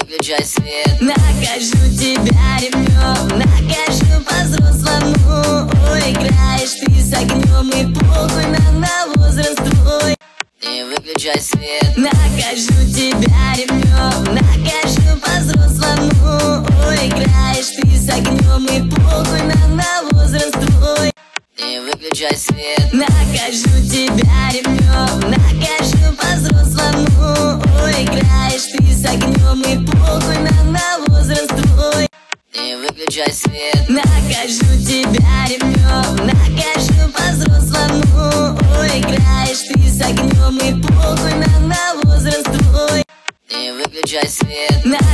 выключай свет. Накажу тебя ремнем, накажу по-взрослому. Ой, играешь ты с огнем, и похуй нам на возраст твой. Не выключай свет. Накажу тебя ремнем, накажу по-взрослому. Ой, играешь ты с огнем, и похуй нам на возраст твой. Не выключай свет. Накажу тебя ремнем, накажу по-взрослому. Ой, играешь ты с огнем, и похуй нам на возраст твой. Не выключай свет. Накажу тебя ремнем, накажу по-взрослому. Ой, играешь ты с огнем, и похуй нам на возраст твой. Не выключай свет.